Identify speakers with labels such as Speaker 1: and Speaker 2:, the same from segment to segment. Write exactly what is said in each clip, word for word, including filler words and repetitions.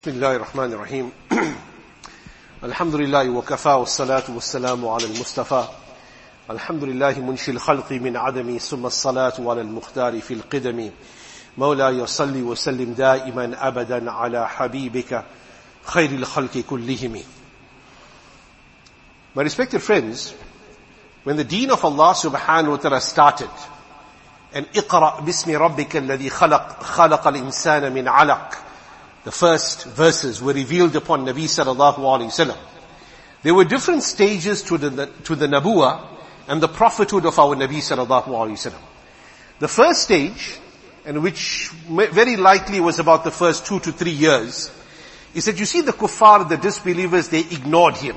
Speaker 1: بسم الله الرحمن الرحيم الحمد لله وكفى والصلاة والسلام على المصطفى الحمد لله منشي الخلق من عدم ثم الصلاة على المختار في القدم مولاي صل وسلم دائما أبدا على حبيبك خير الخلق كلهم. My respected friends, when the deen of Allah subhanahu wa ta'ala started, and اقرأ باسم ربك الذي خلق خلق الإنسان من علق, the first verses were revealed upon Nabi sallallahu alayhi wasallam. There were different stages to the, to the Nabuwa and the prophethood of our Nabi sallallahu alayhi wasallam. The first stage, and which very likely was about the first two to three years, is that you see the kuffar, the disbelievers, they ignored him.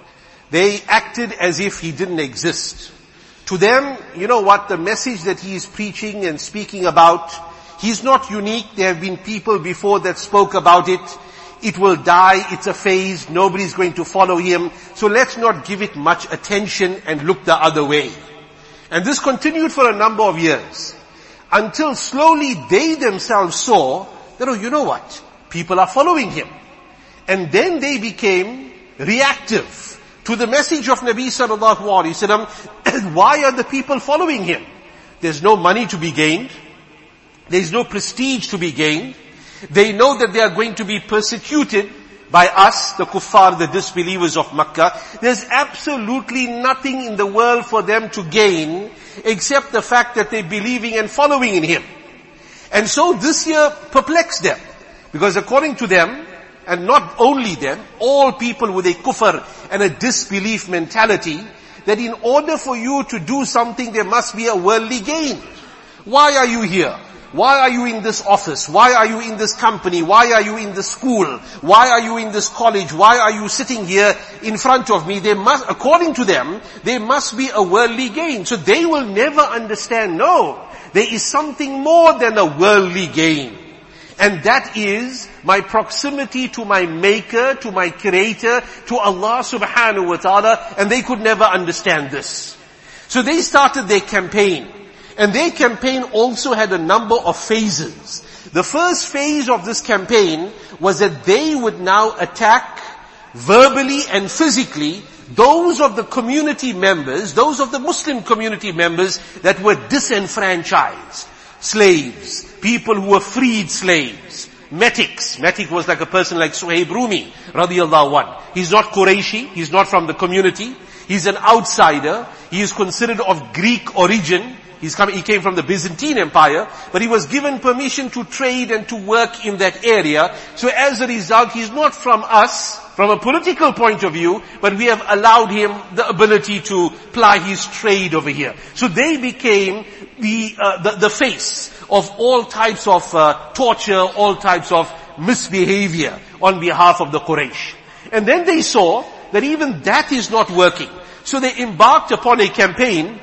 Speaker 1: They acted as if he didn't exist. To them, you know what, the message that he is preaching and speaking about, he's not unique. There have been people before that spoke about it. It will die. It's a phase. Nobody's going to follow him. So let's not give it much attention and look the other way. And this continued for a number of years. Until slowly they themselves saw that, oh, you know what? People are following him. And then they became reactive to the message of Nabi sallallahu alaihi wasallam. Why are the people following him? There's no money to be gained. There is no prestige to be gained. They know that they are going to be persecuted by us, the kuffar, the disbelievers of Makkah. There's absolutely nothing in the world for them to gain except the fact that they're believing and following in him. And so this year perplexed them. Because according to them, and not only them, all people with a kufr and a disbelief mentality, that in order for you to do something there must be a worldly gain. Why are you here? Why are you in this office? Why are you in this company? Why are you in this school? Why are you in this college? Why are you sitting here in front of me? They must, according to them, there must be a worldly gain. So they will never understand, no, there is something more than a worldly gain. And that is my proximity to my maker, to my creator, to Allah subhanahu wa ta'ala, and they could never understand this. So they started their campaign. And their campaign also had a number of phases. The first phase of this campaign was that they would now attack verbally and physically those of the community members, those of the Muslim community members that were disenfranchised. Slaves, people who were freed slaves, metics. Metic was like a person like Suhaib Rumi, radiyallahu anh. He's not Qurayshi, he's not from the community, he's an outsider, he is considered of Greek origin. He's come, he came from the Byzantine Empire, but he was given permission to trade and to work in that area. So as a result, he's not from us, from a political point of view, but we have allowed him the ability to ply his trade over here. So they became the, uh, the, the face of all types of uh, torture, all types of misbehavior on behalf of the Quraysh. And then they saw that even that is not working. So they embarked upon a campaign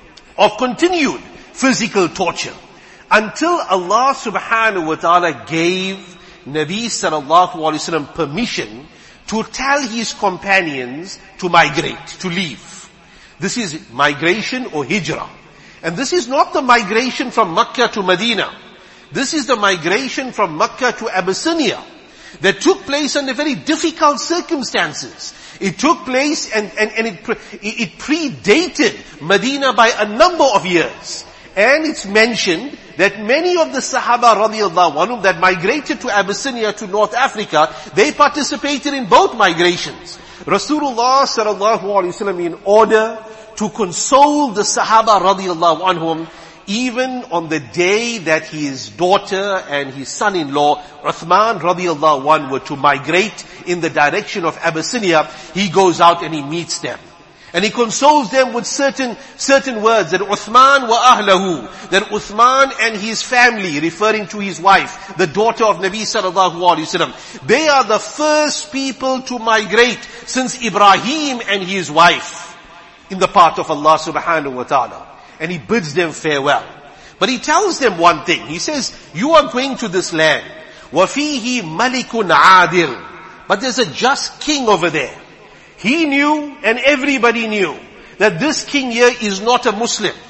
Speaker 1: of continued physical torture until Allah subhanahu wa ta'ala gave Nabi sallallahu alayhi wasallam permission to tell his companions to migrate, to leave. This is migration or hijrah. And this is not the migration from Makkah to Medina. This is the migration from Makkah to Abyssinia that took place under very difficult circumstances. It took place and, and, and it, it predated Medina by a number of years. And it's mentioned that many of the Sahaba radiallahu anhum that migrated to Abyssinia, to North Africa, they participated in both migrations. Rasulullah sallallahu alaihi wasallam, in order to console the Sahaba radiallahu anhum, even on the day that his daughter and his son-in-law, Uthman radiallahu anhu, were to migrate in the direction of Abyssinia, he goes out and he meets them. And he consoles them with certain, certain words, that Uthman wa ahlahu, that Uthman and his family, referring to his wife, the daughter of Nabi sallallahu alaihi wasallam, they are the first people to migrate since Ibrahim and his wife in the path of Allah subhanahu wa ta'ala. And he bids them farewell. But he tells them one thing. He says, you are going to this land. وَفِيهِ مَلِكٌ عَادِلٌ. But there's a just king over there. He knew, and everybody knew, that this king here is not a Muslim.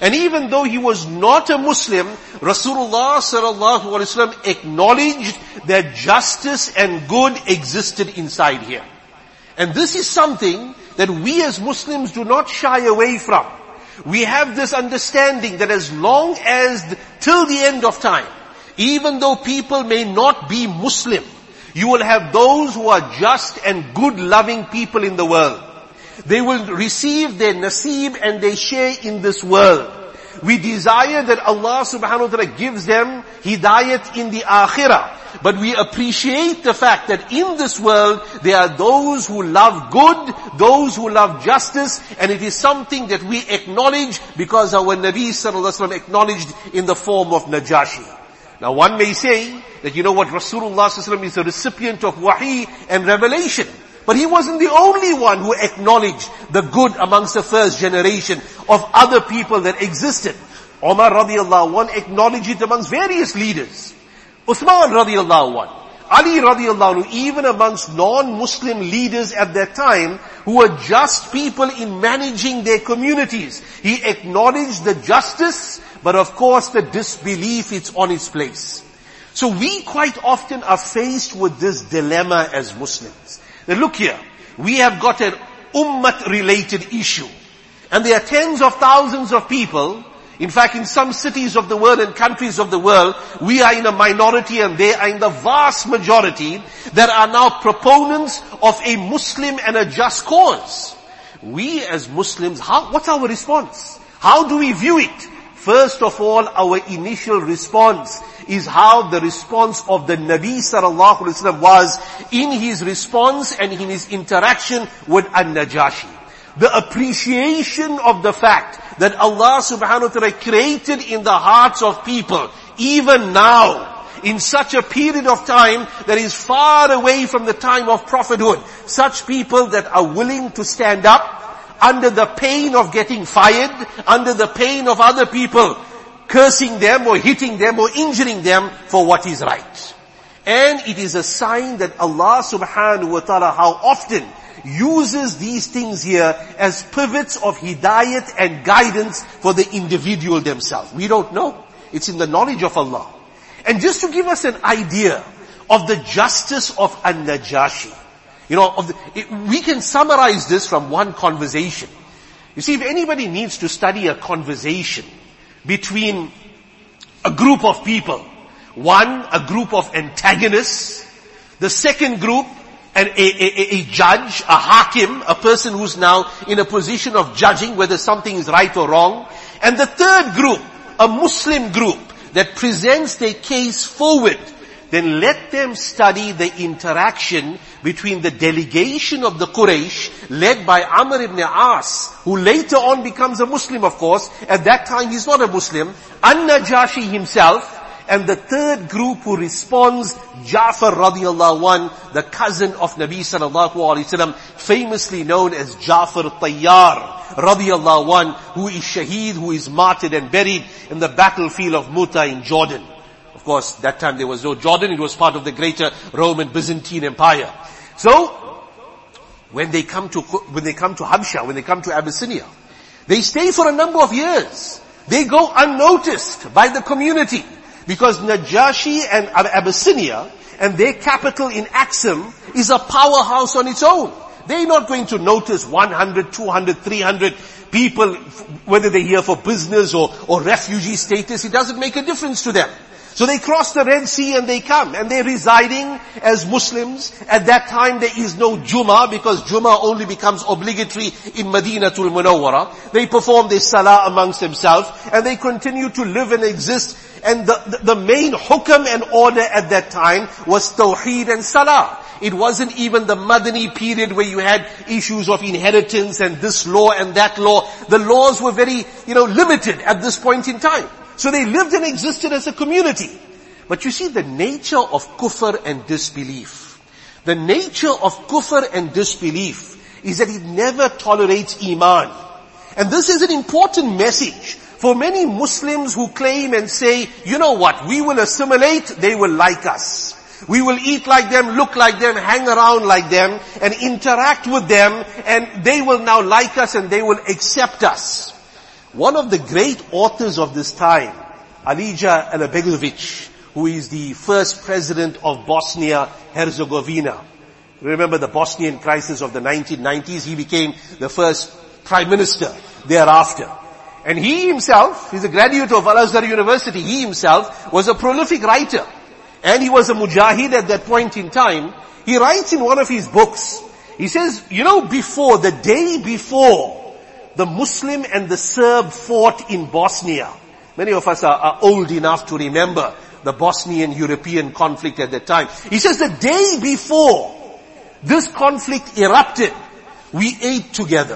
Speaker 1: And even though he was not a Muslim, Rasulullah sallallahu alaihi wasallam acknowledged that justice and good existed inside him. And this is something that we as Muslims do not shy away from. We have this understanding that as long as, the, till the end of time, even though people may not be Muslim, you will have those who are just and good loving people in the world. They will receive their naseeb and their share in this world. We desire that Allah subhanahu wa ta'ala gives them hidayat in the akhirah. But we appreciate the fact that in this world, there are those who love good, those who love justice, and it is something that we acknowledge because our Nabi sallallahu alaihi wasallam acknowledged in the form of Najashi. Now one may say that, you know what, Rasulullah sallallahu alaihi wasallam is a recipient of wahi and revelation. But he wasn't the only one who acknowledged the good amongst the first generation of other people that existed. Umar radiallahu anhu acknowledged it amongst various leaders. Uthman radiallahu anhu, Ali radiallahu anhu, even amongst non-Muslim leaders at that time who were just people in managing their communities. He acknowledged the justice, but of course the disbelief is on its place. So we quite often are faced with this dilemma as Muslims. Now look here, we have got an ummah related issue. And there are tens of thousands of people, in fact in some cities of the world and countries of the world, we are in a minority and they are in the vast majority that are now proponents of a Muslim and a just cause. We as Muslims, how, what's our response? How do we view it? First of all, our initial response is how the response of the Nabi sallallahu alaihi wasallam was in his response and in his interaction with An-Najashi. The appreciation of the fact that Allah subhanahu wa ta'ala created in the hearts of people, even now, in such a period of time that is far away from the time of prophethood, such people that are willing to stand up under the pain of getting fired, under the pain of other people cursing them or hitting them or injuring them for what is right. And it is a sign that Allah subhanahu wa ta'ala how often uses these things here as pivots of hidayat and guidance for the individual themselves. We don't know. It's in the knowledge of Allah. And just to give us an idea of the justice of An-Najashi, you know, of the, it, we can summarize this from one conversation. You see, if anybody needs to study a conversation between a group of people, one, a group of antagonists, the second group, an, a, a, a judge, a hakim, a person who's now in a position of judging whether something is right or wrong, and the third group, a Muslim group that presents their case forward, then let them study the interaction between the delegation of the Quraysh, led by Amr ibn As, who later on becomes a Muslim, of course. At that time he's not a Muslim. An-Najashi himself, and the third group who responds, Ja'far radiallahu anhu, the cousin of Nabi sallallahu alaihi wasallam, famously known as Ja'far al-Tayyar radiallahu anhu, who is shaheed, who is martyred and buried in the battlefield of Muta in Jordan. Of course, that time there was no Jordan, it was part of the greater Roman Byzantine Empire. So, when they come to, when they come to Habsha, when they come to Abyssinia, they stay for a number of years. They go unnoticed by the community because Najashi and Abyssinia and their capital in Axum is a powerhouse on its own. They're not going to notice one hundred, two hundred, three hundred people, whether they're here for business or, or refugee status. It doesn't make a difference to them. So they cross the Red Sea and they come and they're residing as Muslims. At that time there is no Jummah because Jummah only becomes obligatory in Madinatul Munawwara. They perform their salah amongst themselves and they continue to live and exist. And the, the, the main hukam and order at that time was Tawheed and Salah. It wasn't even the Madani period where you had issues of inheritance and this law and that law. The laws were very, you know, limited at this point in time. So they lived and existed as a community. But you see the nature of kufr and disbelief. The nature of kufr and disbelief is that it never tolerates iman. And this is an important message for many Muslims who claim and say, you know what, we will assimilate, they will like us. We will eat like them, look like them, hang around like them, and interact with them, and they will now like us and they will accept us. One of the great authors of this time, Alija Alibegovic, who is the first president of Bosnia-Herzegovina. Remember the Bosnian crisis of the nineteen nineties? He became the first prime minister thereafter. And he himself, he's a graduate of Al-Azhar University, he himself was a prolific writer. And he was a mujahid at that point in time. He writes in one of his books, he says, you know, before, the day before, the Muslim and the Serb fought in Bosnia. Many of us are, are old enough to remember the Bosnian-European conflict at that time. He says the day before this conflict erupted, we ate together.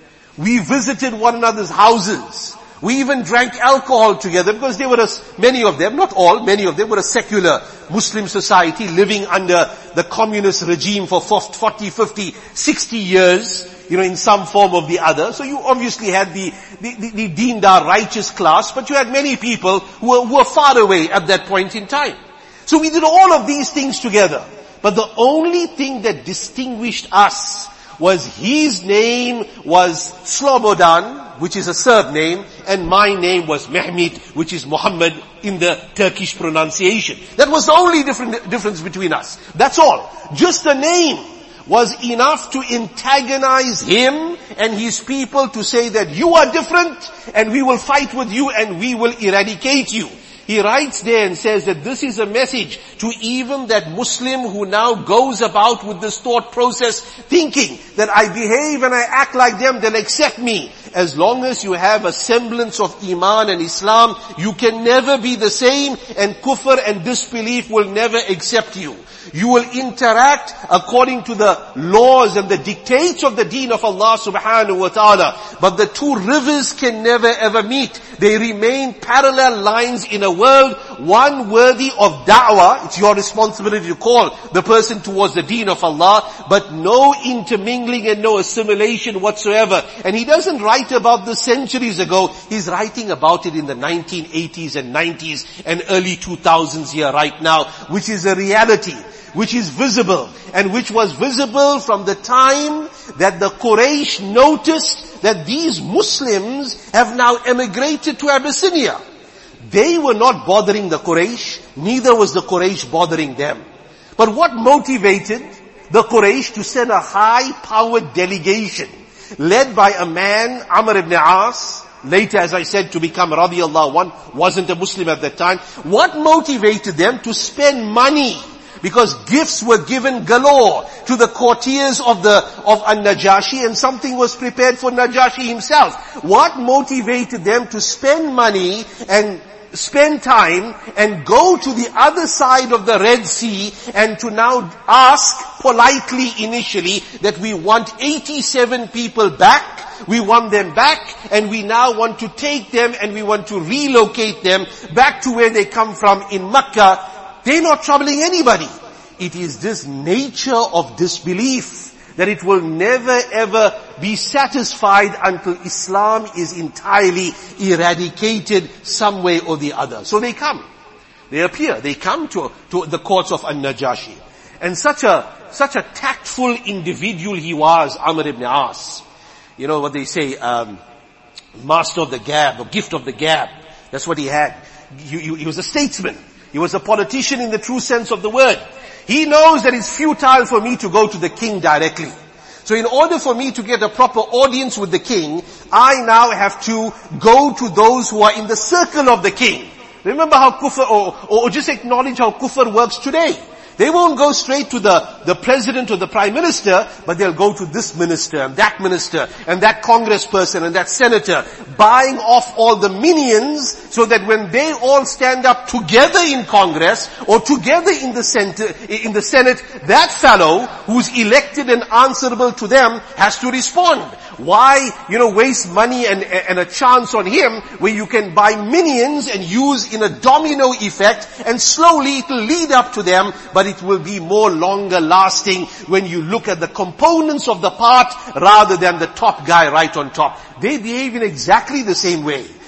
Speaker 1: We visited one another's houses. We even drank alcohol together because there were a, many of them, not all, many of them were a secular Muslim society living under the communist regime for forty, fifty, sixty years, you know, in some form or the other. So you obviously had the, the, the, the deendar righteous class, but you had many people who were, who were far away at that point in time. So we did all of these things together. But the only thing that distinguished us was his name was Slobodan, which is a Serb name, and my name was Mehmet, which is Muhammad in the Turkish pronunciation. That was the only different, difference between us. That's all. Just the name was enough to antagonize him and his people to say that you are different and we will fight with you and we will eradicate you. He writes there and says that this is a message to even that Muslim who now goes about with this thought process thinking that I behave and I act like them, they'll accept me. As long as you have a semblance of Iman and Islam, you can never be the same, and kufr and disbelief will never accept you. You will interact according to the laws and the dictates of the deen of Allah subhanahu wa ta'ala. But the two rivers can never ever meet. They remain parallel lines in a world, one worthy of da'wah. It's your responsibility to call the person towards the deen of Allah, but no intermingling and no assimilation whatsoever. And he doesn't write about this centuries ago. He's writing about it in the nineteen eighties and nineties and early two thousands here right now, which is a reality, which is visible, and which was visible from the time that the Quraysh noticed that these Muslims have now emigrated to Abyssinia. They were not bothering the Quraysh, neither was the Quraysh bothering them. But what motivated the Quraysh to send a high-powered delegation led by a man, Amr ibn As, later, as I said, to become radiyallahu anh, wasn't a Muslim at that time. What motivated them to spend money? Because gifts were given galore to the courtiers of the, of An-Najashi, and something was prepared for Najashi himself. What motivated them to spend money and spend time and go to the other side of the Red Sea and to now ask politely initially that we want eighty-seven people back, we want them back, and we now want to take them and we want to relocate them back to where they come from in Mecca. They're not troubling anybody. It is this nature of disbelief that it will never ever be satisfied until Islam is entirely eradicated some way or the other. So they come. They appear. They come to, to the courts of An-Najashi. And such a, such a tactful individual he was, Amr ibn As. You know what they say, um, master of the gab, or gift of the gab. That's what he had. He, he, he was a statesman. He was a politician in the true sense of the word. He knows that it's futile for me to go to the king directly. So in order for me to get a proper audience with the king, I now have to go to those who are in the circle of the king. Remember how kufr, or, or just acknowledge how kufr works today. They won't go straight to the, the president or the prime minister, but they'll go to this minister and that minister and that congressperson and that senator, buying off all the minions so that when they all stand up together in Congress or together in the center, in the Senate, that fellow who's elected and answerable to them has to respond. Why, you know, waste money and, and a chance on him where you can buy minions and use in a domino effect, and slowly it will lead up to them, but it will be more longer lasting when you look at the components of the part rather than the top guy right on top. They behave in exactly the same way.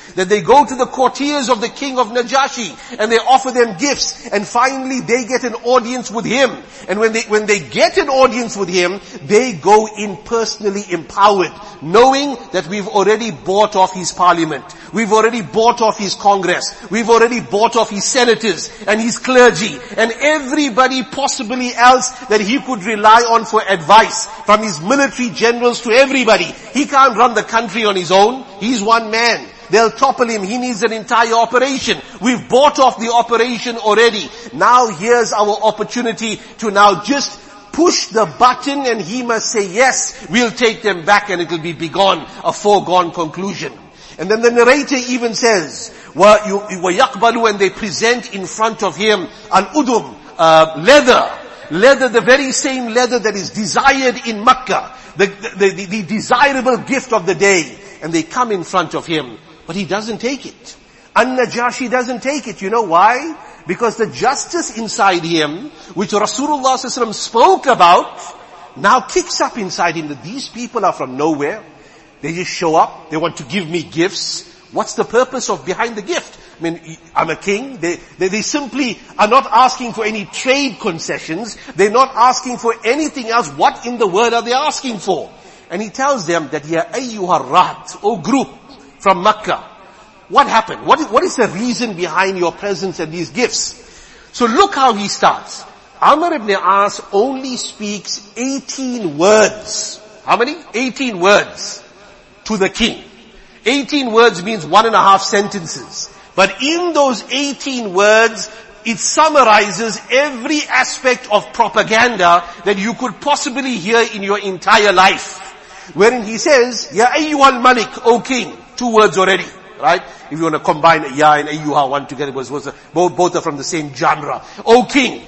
Speaker 1: that they go to the courtiers of the king of Najashi and they offer them gifts, and finally they get an audience with him. And when they, when they get an audience with him, they go in personally empowered, knowing that we've already bought off his parliament. We've already bought off his Congress. We've already bought off his senators and his clergy and everybody possibly else that he could rely on for advice, from his military generals to everybody. He can't run the country on his own. He's one man. They'll topple him. He needs an entire operation. We've bought off the operation already. Now here's our opportunity to now just push the button and he must say, yes, we'll take them back and it'll be begone, a foregone conclusion. And then the narrator even says, وَيَقْبَلُوا, and they present in front of him al-udum, uh, leather. Leather, the very same leather that is desired in Makkah. The, the, the, the desirable gift of the day. And they come in front of him. But he doesn't take it. An-Najashi doesn't take it. You know why? Because the justice inside him, which Rasulullah sallallahu alaihi wasallam spoke about, now kicks up inside him that these people are from nowhere. They just show up. They want to give me gifts. What's the purpose of behind the gift? I mean, I'm a king. They, they, they simply are not asking for any trade concessions. They're not asking for anything else. What in the world are they asking for? And he tells them that, Ya ayyuha rahat, O group from Makkah. What happened? What is, what is the reason behind your presence and these gifts? So look how he starts. Amr ibn As only speaks eighteen words. How many? eighteen words to the king. eighteen words means one and a half sentences. But in those eighteen words, it summarizes every aspect of propaganda that you could possibly hear in your entire life. Wherein he says, Ya ayyuhal malik, O king. Two words already, right? If you want to combine Ya and ayyuha one together, both, both are from the same genre. O king.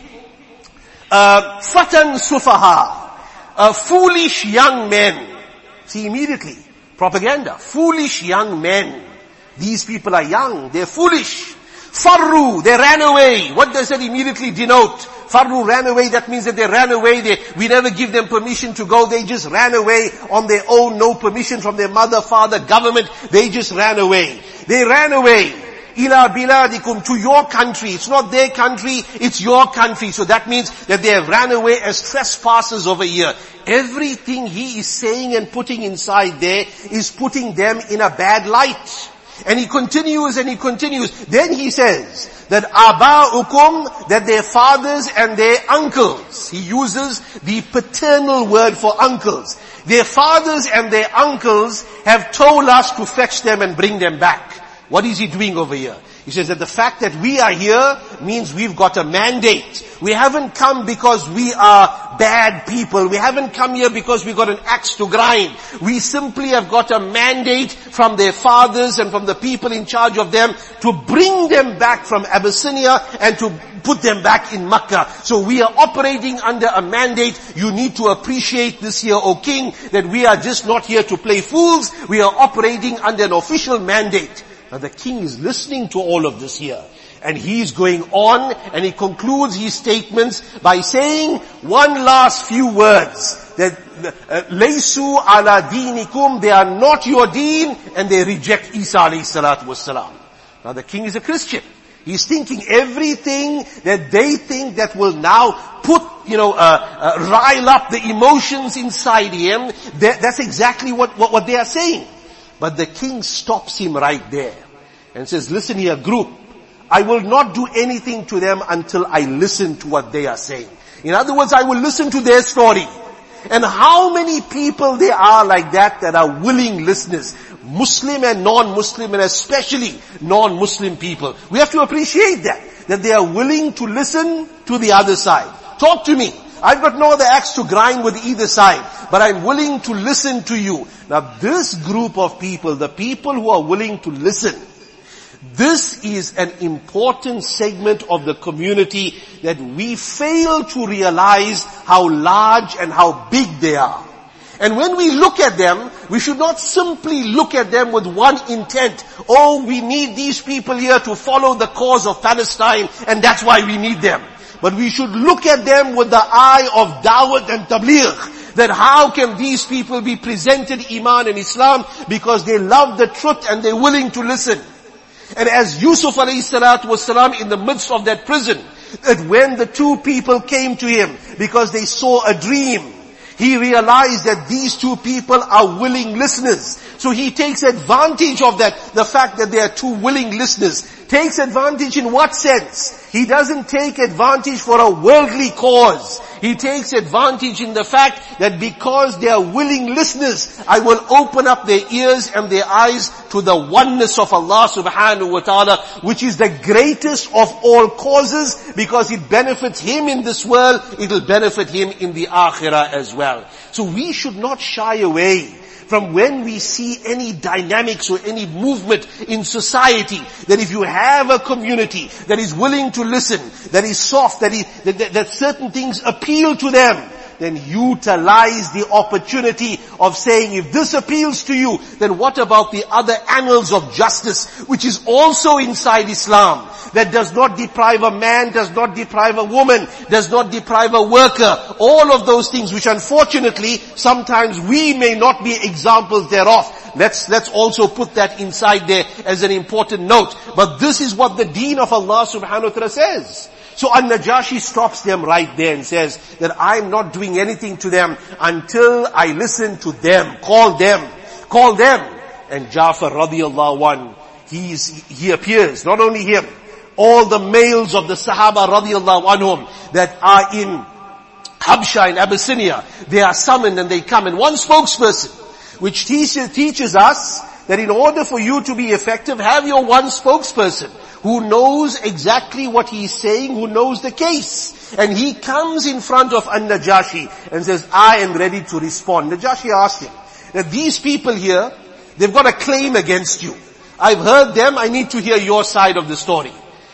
Speaker 1: Uh, fatan sufaha. Uh, foolish young men. See immediately. Propaganda. Foolish young men. These people are young. They're foolish. Farru. They ran away. What does that immediately denote? Farru ran away. That means that they ran away. They, we never give them permission to go. They just ran away on their own. No permission from their mother, father, government. They just ran away. They ran away. Ila biladikum, to your country. It's not their country, it's your country. So that means that they have ran away as trespassers over here. Everything he is saying and putting inside there is putting them in a bad light. And he continues and he continues. Then he says that aba'ukum, that their fathers and their uncles. He uses the paternal word for uncles. Their fathers and their uncles have told us to fetch them and bring them back. What is he doing over here? He says that the fact that we are here means we've got a mandate. We haven't come because we are bad people. We haven't come here because we've got an axe to grind. We simply have got a mandate from their fathers and from the people in charge of them to bring them back from Abyssinia and to put them back in Makkah. So we are operating under a mandate. You need to appreciate this here, O king, that we are just not here to play fools. We are operating under an official mandate. Now the king is listening to all of this here. And he's going on and he concludes his statements by saying one last few words. That, Laysu ala dinikum, they are not your deen, and they reject Isa alayhi salatu wassalam. Now the king is a Christian. He's thinking everything that they think that will now put, you know, uh, uh, rile up the emotions inside him. That, that's exactly what, what, what they are saying. But the king stops him right there and says, listen here, group, I will not do anything to them until I listen to what they are saying. In other words, I will listen to their story. And how many people there are like that that are willing listeners, Muslim and non-Muslim, and especially non-Muslim people. We have to appreciate that, that they are willing to listen to the other side. Talk to me. I've got no other axe to grind with either side, but I'm willing to listen to you. Now this group of people, the people who are willing to listen, this is an important segment of the community that we fail to realize how large and how big they are. And when we look at them, we should not simply look at them with one intent. Oh, we need these people here to follow the cause of Palestine, and that's why we need them. But we should look at them with the eye of Dawat and Tabligh. That how can these people be presented Iman and Islam? Because they love the truth and they're willing to listen. And as Yusuf alayhi salatu was salam in the midst of that prison, that when the two people came to him because they saw a dream, he realized that these two people are willing listeners. So he takes advantage of that, the fact that they are two willing listeners. Takes advantage in what sense? He doesn't take advantage for a worldly cause. He takes advantage in the fact that because they are willing listeners, I will open up their ears and their eyes to the oneness of Allah subhanahu wa ta'ala, which is the greatest of all causes, because it benefits him in this world, it will benefit him in the akhirah as well. So we should not shy away from when we see any dynamics or any movement in society, that if you have a community that is willing to listen, that is soft, that, is, that, that, that certain things appeal to them, then utilize the opportunity of saying, if this appeals to you, then what about the other annals of justice, which is also inside Islam, that does not deprive a man, does not deprive a woman, does not deprive a worker, all of those things which unfortunately sometimes we may not be examples thereof. Let's, let's also put that inside there as an important note. But this is what the deen of Allah subhanahu wa ta'ala says. So An-Najashi stops them right there and says that I'm not doing anything to them until I listen to them. Call them. Call them. And Ja'far radiallahu anhu, he's, he appears, not only him, all the males of the Sahaba radiallahu anhum that are in Habsha, in Abyssinia, they are summoned and they come. And one spokesperson, which teaches, teaches us that in order for you to be effective, have your one spokesperson who knows exactly what he is saying, who knows the case. And he comes in front of An-Najashi and says, I am ready to respond. Najashi asked him, that these people here, they've got a claim against you. I've heard them, I need to hear your side of the story.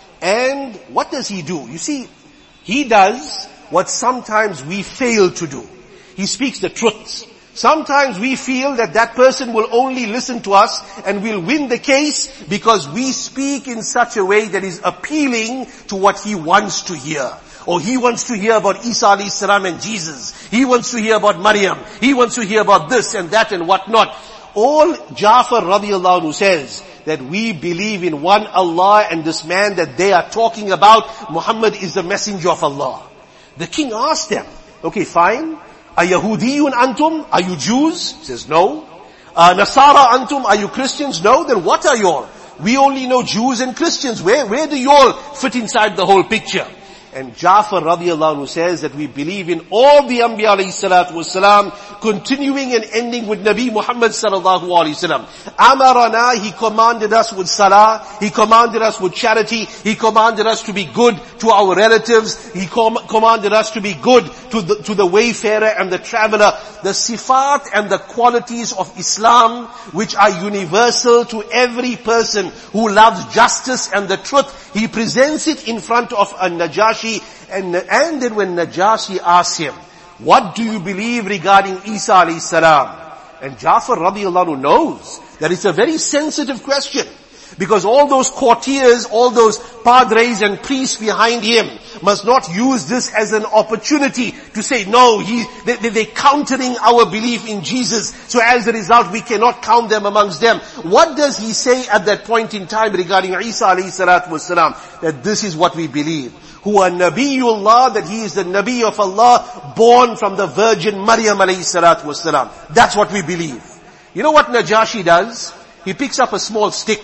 Speaker 1: And what does he do? You see, he does what sometimes we fail to do. He speaks the truth. Sometimes we feel that that person will only listen to us and will win the case because we speak in such a way that is appealing to what he wants to hear. Or he wants to hear about Isa alayhi salam and Jesus. He wants to hear about Maryam. He wants to hear about this and that and whatnot. All Ja'far radiallahu anhu says that we believe in one Allah, and this man that they are talking about, Muhammad, is the messenger of Allah. The king asked them, okay, fine. Are Yahudiyun antum? Are you Jews? He says, no. Uh, Nasara antum? Are you Christians? No. Then what are you all? We only know Jews and Christians. Where, where do you all fit inside the whole picture? And Ja'far radiallahu anhu says that we believe in all the Anbiya alayhi salatu wasalam, continuing and ending with Nabi Muhammad sallallahu alayhi wasallam. Amarana, he commanded us with salah, he commanded us with charity, he commanded us to be good to our relatives, he com- commanded us to be good to the, to the wayfarer and the traveler. The sifat and the qualities of Islam, which are universal to every person who loves justice and the truth, he presents it in front of a Najashi. And, and then when Najashi asks him, what do you believe regarding Isa alayhi salam? And Ja'far radiallahu anhu knows that it's a very sensitive question. Because all those courtiers, all those padres and priests behind him must not use this as an opportunity to say, no, he, they, they, they're countering our belief in Jesus. So as a result, we cannot count them amongst them. What does he say at that point in time regarding Isa alayhi salatu wasalam? That this is what we believe. Huwa Nabiyullah, that he is the Nabi of Allah, born from the Virgin Maryam alayhi salatu wasalam. That's what we believe. You know what Najashi does? He picks up a small stick.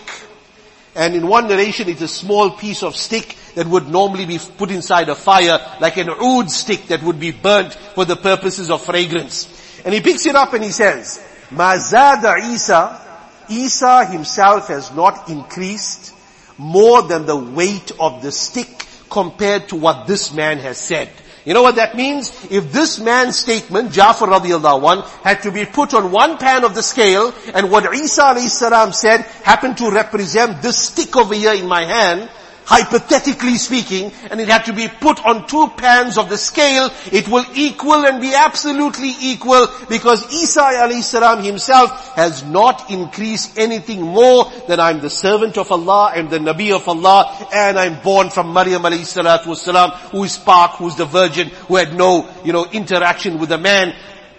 Speaker 1: And in one narration, it's a small piece of stick that would normally be put inside a fire, like an oud stick that would be burnt for the purposes of fragrance. And he picks it up and he says, Mazada Isa, Isa himself has not increased more than the weight of the stick compared to what this man has said. You know what that means? If this man's statement, Ja'far radiallahu anhu, had to be put on one pan of the scale, and what Isa alayhi salam said happened to represent this stick over here in my hand, hypothetically speaking, and it had to be put on two pans of the scale, it will equal and be absolutely equal, because Isa alayhi salam himself has not increased anything more than I'm the servant of Allah, I'm the Nabi of Allah, and I'm born from Maryam alayhi salatu wasalam, who is Pak, who is the virgin, who had no, you know, interaction with a man.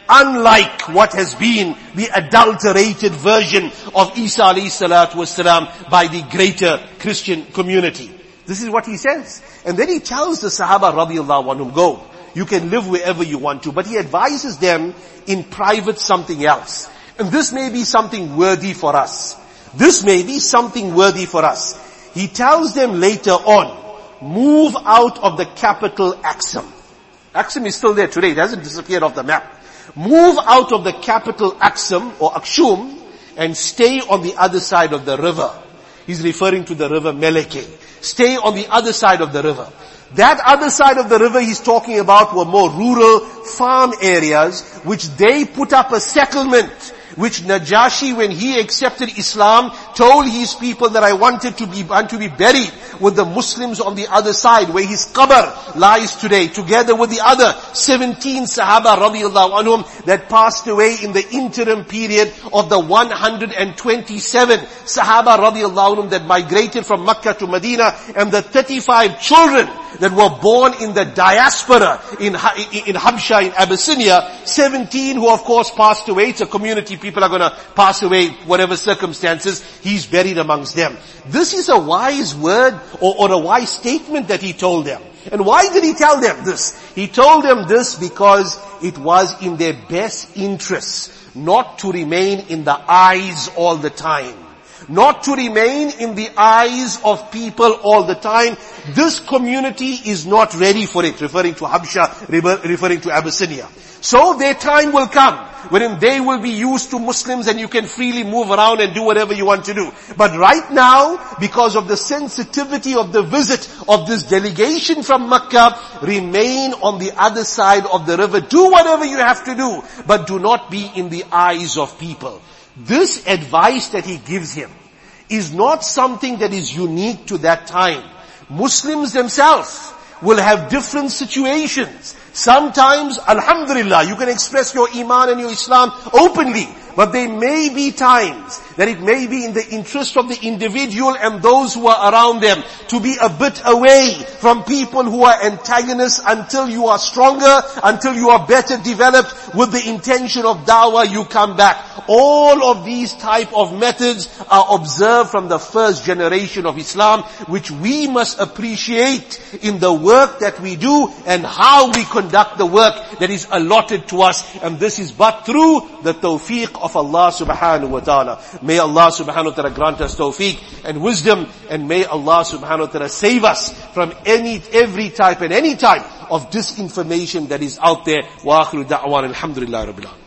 Speaker 1: unlike what has been the adulterated version of Isa alayhi salatu wasalam by the greater Christian community. This is what he says. And then he tells the Sahaba radiallahu anhum, go, you can live wherever you want to. But he advises them in private something else. And this may be something worthy for us. This may be something worthy for us. He tells them later on, move out of the capital Axum. Axum is still there today. It hasn't disappeared off the map. Move out of the capital Axum or Akshum and stay on the other side of the river. He's referring to the river Meleke. Stay on the other side of the river. That other side of the river he's talking about were more rural farm areas which they put up a settlement, which Najashi, when he accepted Islam, told his people that I wanted to be, want to be buried with the Muslims on the other side, where his qabr lies today, together with the other seventeen Sahaba radiallahu anhum that passed away in the interim period of the one hundred twenty-seven Sahaba radiallahu anhum that migrated from Makkah to Medina, and the thirty-five children that were born in the diaspora in, in Habsha, in Abyssinia, seventeen who of course passed away. It's a community, people are going to pass away, whatever circumstances, he's buried amongst them. This is a wise word or, or a wise statement that he told them. And why did he tell them this? He told them this because it was in their best interests not to remain in the eyes all the time. Not to remain in the eyes of people all the time. This community is not ready for it, referring to Habsha, referring to Abyssinia. So their time will come wherein they will be used to Muslims and you can freely move around and do whatever you want to do. But right now, because of the sensitivity of the visit of this delegation from Makkah, remain on the other side of the river. Do whatever you have to do, but do not be in the eyes of people. This advice that he gives him is not something that is unique to that time. Muslims themselves will have different situations. Sometimes, alhamdulillah, you can express your iman and your Islam openly. But there may be times that it may be in the interest of the individual and those who are around them to be a bit away from people who are antagonists until you are stronger, until you are better developed. With the intention of da'wah, you come back. All of these type of methods are observed from the first generation of Islam, which we must appreciate in the work that we do and how we conduct the work that is allotted to us. And this is but through the tawfiq of Allah subhanahu wa ta'ala. May Allah subhanahu wa ta'ala grant us tawfiq and wisdom, and may Allah subhanahu wa ta'ala save us from any, every type and any type of disinformation that is out there. Wa akhiru da'wan alhamdulillahi rabbil alamin.